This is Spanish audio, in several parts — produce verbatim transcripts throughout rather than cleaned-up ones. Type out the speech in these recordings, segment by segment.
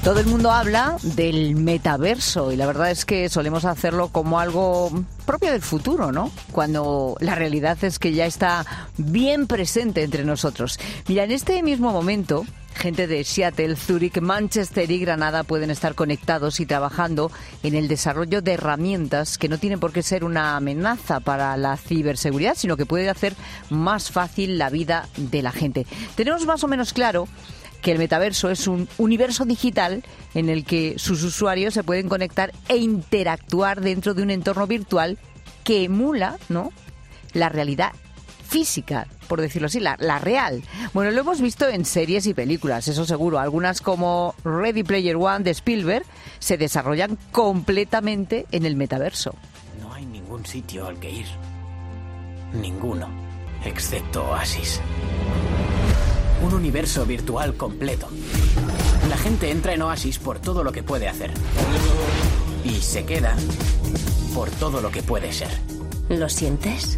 Todo el mundo habla del metaverso y la verdad es que solemos hacerlo como algo propio del futuro, ¿no? Cuando la realidad es que ya está bien presente entre nosotros. Mira, en este mismo momento, gente de Seattle, Zúrich, Manchester y Granada pueden estar conectados y trabajando en el desarrollo de herramientas que no tienen por qué ser una amenaza para la ciberseguridad, sino que pueden hacer más fácil la vida de la gente. Tenemos más o menos claro que el metaverso es un universo digital en el que sus usuarios se pueden conectar e interactuar dentro de un entorno virtual que emula, ¿no?, la realidad física, por decirlo así, la, la real. Bueno, lo hemos visto en series y películas, eso seguro. Algunas como Ready Player One de Spielberg se desarrollan completamente en el metaverso. No hay ningún sitio al que ir. Ninguno, excepto Oasis. Un universo virtual completo. La gente entra en Oasis por todo lo que puede hacer. Y se queda por todo lo que puede ser. ¿Lo sientes?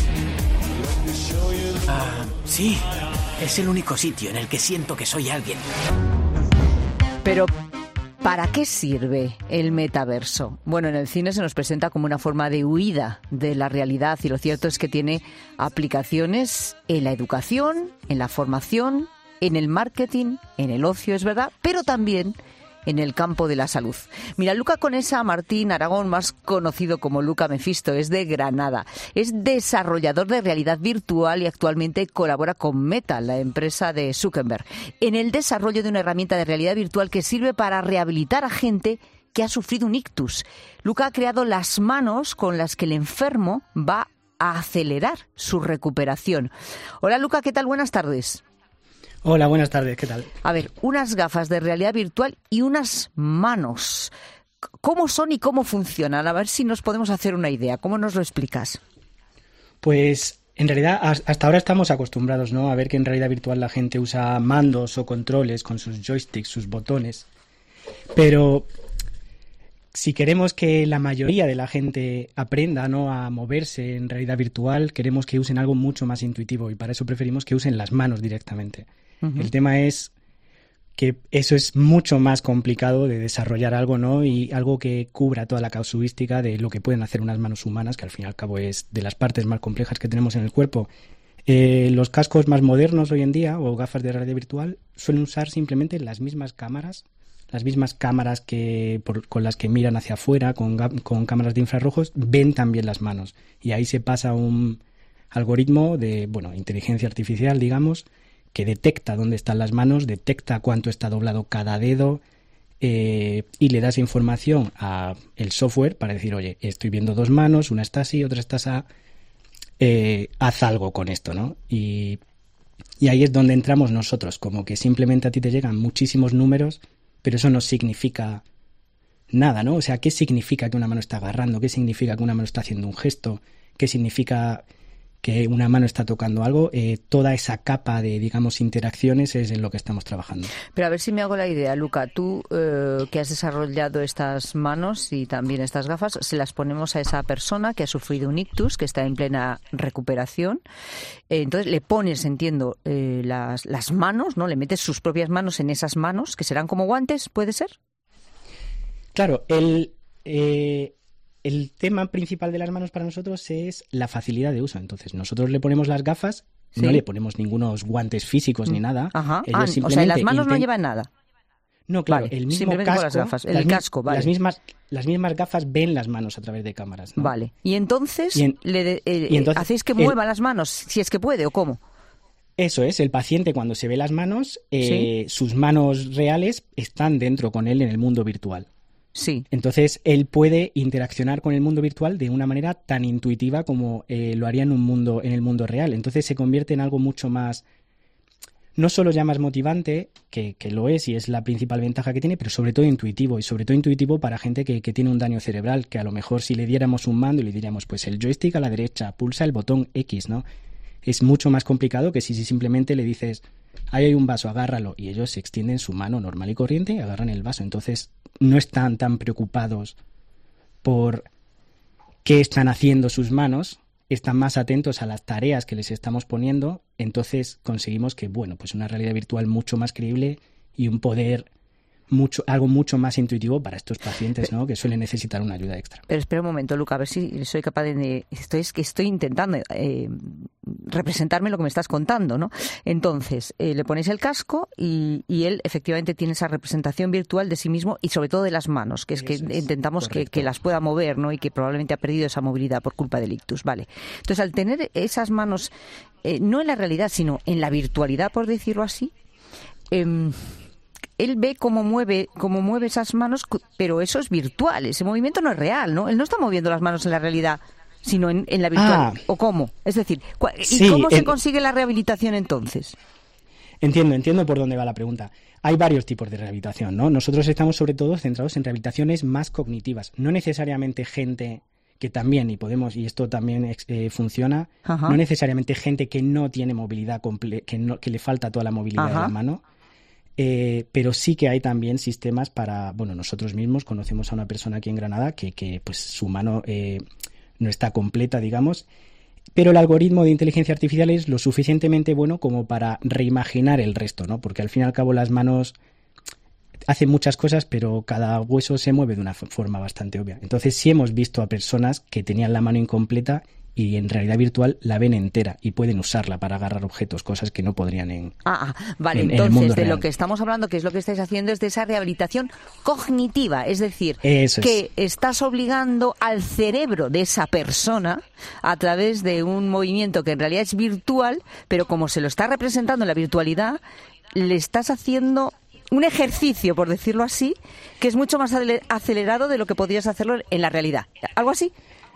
Ah, sí. Es el único sitio en el que siento que soy alguien. Pero, ¿para qué sirve el metaverso? Bueno, en el cine se nos presenta como una forma de huida de la realidad y lo cierto es que tiene aplicaciones en la educación, en la formación, en el marketing, en el ocio, es verdad, pero también en el campo de la salud. Mira, Luca Conesa Martín Aragón, más conocido como Luca Mefisto, es de Granada. Es desarrollador de realidad virtual y actualmente colabora con Meta, la empresa de Zuckerberg, en el desarrollo de una herramienta de realidad virtual que sirve para rehabilitar a gente que ha sufrido un ictus. Luca ha creado las manos con las que el enfermo va a acelerar su recuperación. Hola Luca, ¿qué tal? Buenas tardes. Hola, buenas tardes, ¿qué tal? A ver, unas gafas de realidad virtual y unas manos. ¿Cómo son y cómo funcionan? A ver si nos podemos hacer una idea. ¿Cómo nos lo explicas? Pues en realidad hasta ahora estamos acostumbrados, ¿no?, a ver que en realidad virtual la gente usa mandos o controles con sus joysticks, sus botones. Pero si queremos que la mayoría de la gente aprenda, ¿no?, a moverse en realidad virtual, queremos que usen algo mucho más intuitivo y para eso preferimos que usen las manos directamente. Uh-huh. El tema es que eso es mucho más complicado de desarrollar algo, ¿no?, y algo que cubra toda la casuística de lo que pueden hacer unas manos humanas, que al fin y al cabo es de las partes más complejas que tenemos en el cuerpo. Eh, los cascos más modernos hoy en día, o gafas de realidad virtual, suelen usar simplemente las mismas cámaras, las mismas cámaras que por, con las que miran hacia afuera, con, con cámaras de infrarrojos, ven también las manos. Y ahí se pasa un algoritmo de, bueno, inteligencia artificial, digamos, que detecta dónde están las manos, detecta cuánto está doblado cada dedo eh, y le da esa información a el software para decir, oye, estoy viendo dos manos, una está así, otra está así, eh, haz algo con esto, ¿no? Y, y ahí es donde entramos nosotros, como que simplemente a ti te llegan muchísimos números, pero eso no significa nada, ¿no? O sea, ¿qué significa que una mano está agarrando? ¿Qué significa que una mano está haciendo un gesto? ¿Qué significa que una mano está tocando algo? Eh, toda esa capa de, digamos, interacciones es en lo que estamos trabajando. Pero a ver si me hago la idea, Luca. Tú, eh, que has desarrollado estas manos y también estas gafas, se las ponemos a esa persona que ha sufrido un ictus, que está en plena recuperación. Eh, entonces le pones, entiendo, eh, las, las manos, ¿no? Le metes sus propias manos en esas manos, que serán como guantes, ¿puede ser? Claro, el... Eh... El tema principal de las manos para nosotros es la facilidad de uso. Entonces, nosotros le ponemos las gafas, ¿sí?, no le ponemos ningunos guantes físicos ni nada. Ajá. Ah, o sea, las manos intent... no llevan nada. No, claro, vale, el mismo casco, las gafas, el las, casco, vale. Las mismas, las mismas gafas ven las manos a través de cámaras, ¿no? Vale. Y entonces, y en, le de, eh, y entonces hacéis que el, mueva las manos, si es que puede, ¿o cómo? Eso es, el paciente cuando se ve las manos, eh, ¿sí?, sus manos reales están dentro con él en el mundo virtual. Sí. Entonces, él puede interaccionar con el mundo virtual de una manera tan intuitiva como eh, lo haría en un mundo, en el mundo real. Entonces, se convierte en algo mucho más, no solo ya más motivante, que, que lo es y es la principal ventaja que tiene, pero sobre todo intuitivo. Y sobre todo intuitivo para gente que, que tiene un daño cerebral, que a lo mejor si le diéramos un mando y le diríamos, pues el joystick a la derecha, pulsa el botón X, ¿no? Es mucho más complicado que si, si simplemente le dices, ahí hay un vaso, agárralo, y ellos se extienden su mano normal y corriente y agarran el vaso. Entonces, no están tan preocupados por qué están haciendo sus manos, están más atentos a las tareas que les estamos poniendo, entonces conseguimos que, bueno, pues una realidad virtual mucho más creíble y un poder mucho, algo mucho más intuitivo para estos pacientes, ¿no? Que suelen necesitar una ayuda extra. Pero espera un momento, Luca, a ver si soy capaz de... Estoy, es que estoy intentando eh, representarme lo que me estás contando, ¿no? Entonces, eh, le ponéis el casco y, y él efectivamente tiene esa representación virtual de sí mismo y sobre todo de las manos, que es Eso que es, intentamos que, que las pueda mover, ¿no? Y que probablemente ha perdido esa movilidad por culpa del ictus, ¿vale? Entonces, al tener esas manos, eh, no en la realidad, sino en la virtualidad, por decirlo así, eh, él ve cómo mueve, cómo mueve esas manos, pero eso es virtual, ese movimiento no es real, ¿no? Él no está moviendo las manos en la realidad, sino en, en la virtual. Ah, ¿o cómo? Es decir, ¿y sí, cómo se en... consigue la rehabilitación entonces? Entiendo, entiendo por dónde va la pregunta. Hay varios tipos de rehabilitación, ¿no? Nosotros estamos sobre todo centrados en rehabilitaciones más cognitivas, no necesariamente gente que también, y podemos, y esto también eh, funciona, Ajá. no necesariamente gente que no tiene movilidad, comple- que, no, que le falta toda la movilidad Ajá. de la mano. Eh, pero sí que hay también sistemas para, bueno, nosotros mismos conocemos a una persona aquí en Granada que, que pues su mano eh, no está completa, digamos, pero el algoritmo de inteligencia artificial es lo suficientemente bueno como para reimaginar el resto, ¿no? Porque al fin y al cabo las manos hacen muchas cosas, pero cada hueso se mueve de una forma bastante obvia. Entonces sí hemos visto a personas que tenían la mano incompleta y en realidad virtual la ven entera y pueden usarla para agarrar objetos, cosas que no podrían en Ah, vale, en, entonces en de real. Lo que estamos hablando, que es lo que estáis haciendo, es de esa rehabilitación cognitiva, es decir, Eso que es. estás obligando al cerebro de esa persona a través de un movimiento que en realidad es virtual, pero como se lo está representando en la virtualidad, le estás haciendo un ejercicio, por decirlo así, que es mucho más acelerado de lo que podrías hacerlo en la realidad. ¿Algo así?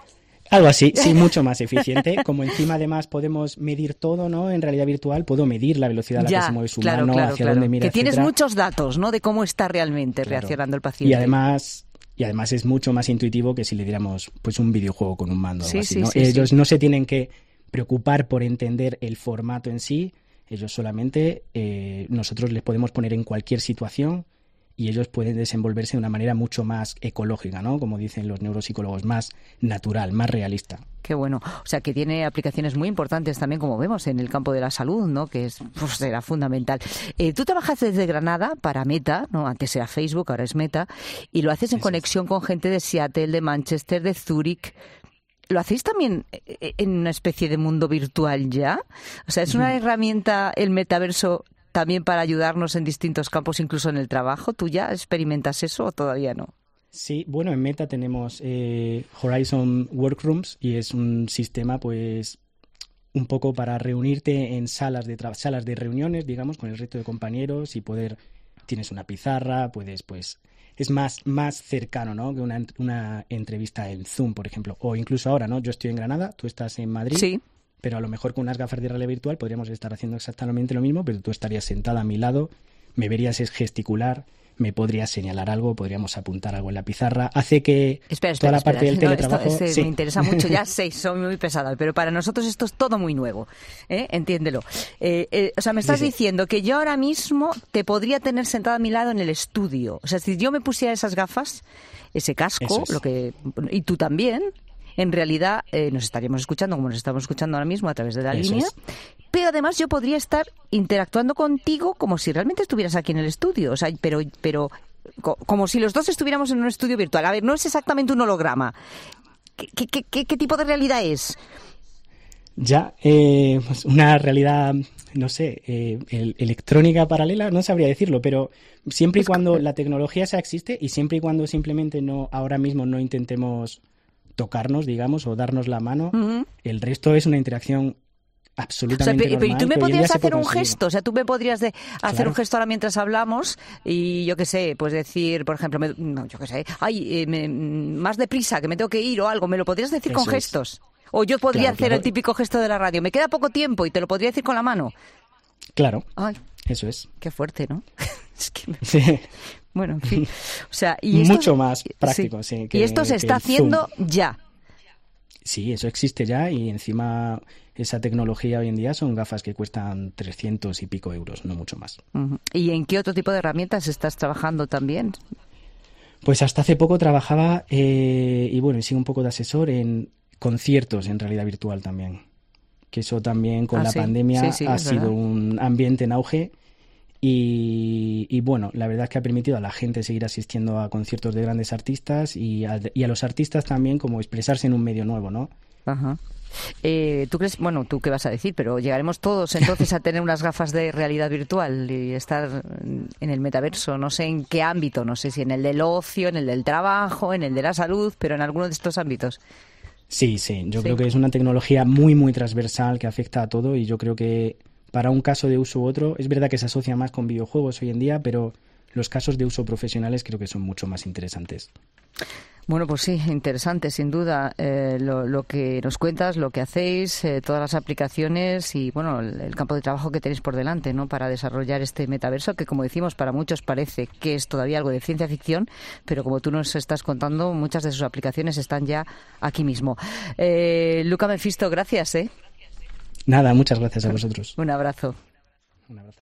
Algo así, sí, mucho más eficiente. Como encima además podemos medir todo, ¿no? En realidad virtual puedo medir la velocidad a la ya, que se mueve su claro, mano, claro, hacia claro. dónde mira, que tienes etcétera. muchos datos, ¿no? De cómo está realmente claro. reaccionando el paciente. Y además, y además es mucho más intuitivo que si le diéramos pues un videojuego con un mando o sí, algo así, sí, ¿no? sí, Ellos sí. no se tienen que preocupar por entender el formato en sí. Ellos solamente, eh, nosotros les podemos poner en cualquier situación y ellos pueden desenvolverse de una manera mucho más ecológica, ¿no? Como dicen los neuropsicólogos, más natural, más realista. Qué bueno. O sea, que tiene aplicaciones muy importantes también, como vemos, en el campo de la salud, ¿no? Que es, pues, será fundamental. Eh, tú trabajas desde Granada para Meta, ¿no? Antes era Facebook, ahora es Meta, y lo haces en Eso conexión es. con gente de Seattle, de Manchester, de Zúrich. ¿Lo hacéis también en una especie de mundo virtual ya? O sea, ¿es una uh-huh. herramienta el metaverso también para ayudarnos en distintos campos, incluso en el trabajo? ¿Tú ya experimentas eso o todavía no? Sí, bueno, en Meta tenemos eh, Horizon Workrooms y es un sistema, pues, un poco para reunirte en salas de tra- salas de reuniones, digamos, con el resto de compañeros y poder, tienes una pizarra, puedes, pues, es más, más cercano, ¿no? Que una, una entrevista en Zoom, por ejemplo, o incluso ahora, ¿no? Yo estoy en Granada, tú estás en Madrid. Sí. Pero a lo mejor con unas gafas de realidad virtual podríamos estar haciendo exactamente lo mismo, pero tú estarías sentada a mi lado, me verías gesticular, me podrías señalar algo, podríamos apuntar algo en la pizarra. Hace que espera, espera, toda la espera, parte del no, teletrabajo... Esto, sí. Me interesa mucho, ya sé, soy muy pesada, pero para nosotros esto es todo muy nuevo, ¿eh? Entiéndelo. Eh, eh, o sea, me estás sí, sí. diciendo que yo ahora mismo te podría tener sentada a mi lado en el estudio. O sea, si yo me pusiera esas gafas, ese casco, es. lo que y tú también... En realidad eh, nos estaríamos escuchando como nos estamos escuchando ahora mismo a través de la Eso línea, es. Pero además yo podría estar interactuando contigo como si realmente estuvieras aquí en el estudio, o sea, pero, pero co- como si los dos estuviéramos en un estudio virtual. A ver, no es exactamente un holograma. ¿Qué, qué, qué, qué tipo de realidad es? Ya, eh, pues una realidad, no sé, eh, el, electrónica paralela, no sabría decirlo, pero siempre y cuando la tecnología esa existe y siempre y cuando simplemente no ahora mismo no intentemos tocarnos, digamos, o darnos la mano, uh-huh. el resto es una interacción absolutamente o sea, pero, normal. pero tú me podrías hacer un conseguir. gesto, o sea, tú me podrías de hacer claro. un gesto ahora mientras hablamos y yo qué sé, pues decir, por ejemplo, me, no, yo qué sé, ay, eh, me, más deprisa, que me tengo que ir o algo, ¿me lo podrías decir Eso con es. gestos? O yo podría claro, hacer claro. el típico gesto de la radio, me queda poco tiempo y te lo podría decir con la mano. Claro, ay, eso es. Qué fuerte, ¿no? Es que me... Sí. Bueno, en fin. O sea, y esto, mucho más práctico, sí. sí que, y esto se está haciendo Zoom. ya. Sí, eso existe ya y encima esa tecnología hoy en día son gafas que cuestan trescientos y pico euros, no mucho más. Uh-huh. ¿Y en qué otro tipo de herramientas estás trabajando también? Pues hasta hace poco trabajaba eh, y bueno, y sigo un poco de asesor en conciertos en realidad virtual también. Que eso también con ah, la sí. pandemia sí, sí, ha sido verdad. un ambiente en auge Y, y bueno, la verdad es que ha permitido a la gente seguir asistiendo a conciertos de grandes artistas y a, y a los artistas también como expresarse en un medio nuevo, ¿no? Ajá. Eh, ¿Tú crees, bueno, tú qué vas a decir, pero llegaremos todos entonces a tener unas gafas de realidad virtual y estar en el metaverso? No sé en qué ámbito, no sé si en el del ocio, en el del trabajo, en el de la salud, pero en alguno de estos ámbitos. Sí, sí, yo Sí. creo que es una tecnología muy, muy transversal que afecta a todo y yo creo que para un caso de uso u otro, es verdad que se asocia más con videojuegos hoy en día, pero los casos de uso profesionales creo que son mucho más interesantes. Bueno, pues sí, interesante, sin duda, eh, lo, lo que nos cuentas, lo que hacéis, eh, todas las aplicaciones y, bueno, el, el campo de trabajo que tenéis por delante, ¿no?, para desarrollar este metaverso que, como decimos, para muchos parece que es todavía algo de ciencia ficción, pero como tú nos estás contando, muchas de sus aplicaciones están ya aquí mismo. Eh, Luca Mefisto, gracias, ¿eh? Nada, muchas gracias a vosotros. Un abrazo. Un abrazo.